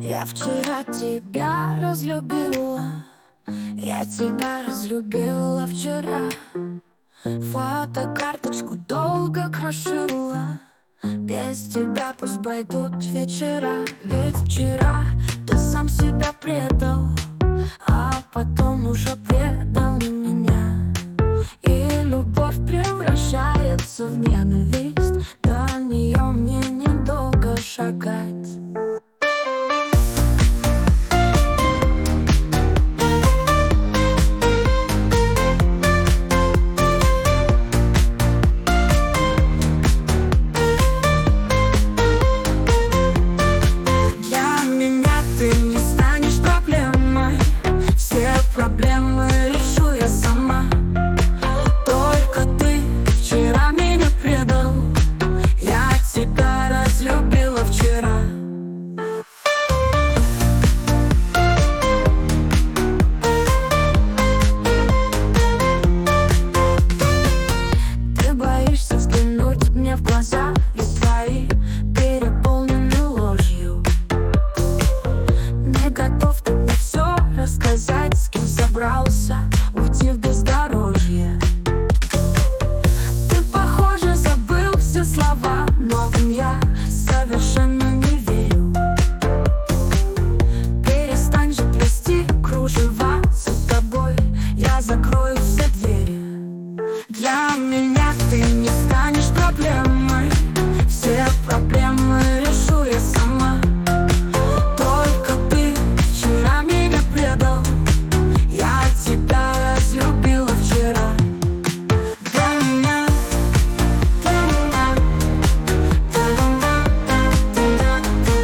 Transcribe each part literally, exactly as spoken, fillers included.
Я вчера тебя разлюбила, я тебя разлюбила вчера. Фотокарточку долго крошила, без тебя пусть пойдут вечера. Ведь вчера ты сам себя предал, а потом уже предал меня. И любовь превращается в ненависть, до нее мне недолго шагать. Проблемы решу я сама. Только ты вчера меня предал, я тебя разлюбила вчера. Ты боишься взглянуть мне в глаза, ведь твои переполнены ложью. Не готов ты мне все рассказать, с кем собрался уйти в бездорожье. Ты, похоже, забыл все слова, но я совершенно не верю. Перестань же плести кружева, с тобой я закрою все двери. Для меня ты не станешь проблемой, все проблемы решу я сама. Только ты вчера меня предал, я тебя разлюбила вчера. Для меня, для меня, для меня, для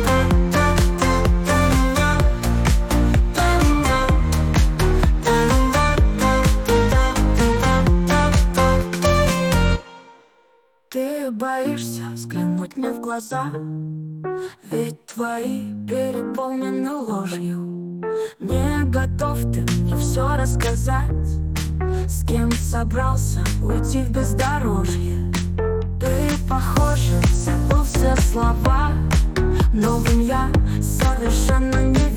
меня. Ты боишься взглянуть мне в глаза, ведь твои переполнены ложью. Не готов ты мне все рассказать, с кем собрался уйти в бездорожье. Ты, похоже, забыл все слова, но я совершенно не